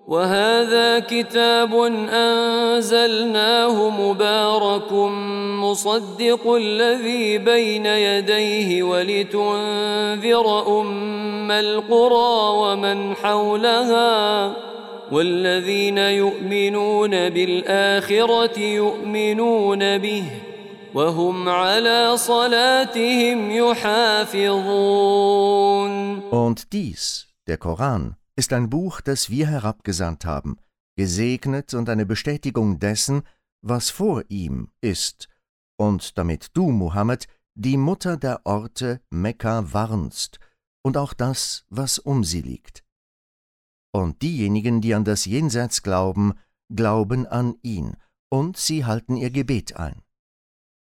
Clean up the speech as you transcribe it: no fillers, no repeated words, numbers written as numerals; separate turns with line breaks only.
وهذا كتاب أنزلناه مبارك مصدق الذي بين يديه ولتنذر أم القرى ومن حولها والذين يؤمنون بالآخرة يؤمنون به وهم على صلاتهم يحافظون.
Und dies, der Koran, ist ein Buch, das wir herabgesandt haben, gesegnet und eine Bestätigung dessen, was vor ihm ist, und damit du, Muhammad, die Mutter der Orte Mekka warnst und auch das, was um sie liegt. Und diejenigen, die an das Jenseits glauben, glauben an ihn, und sie halten ihr Gebet ein.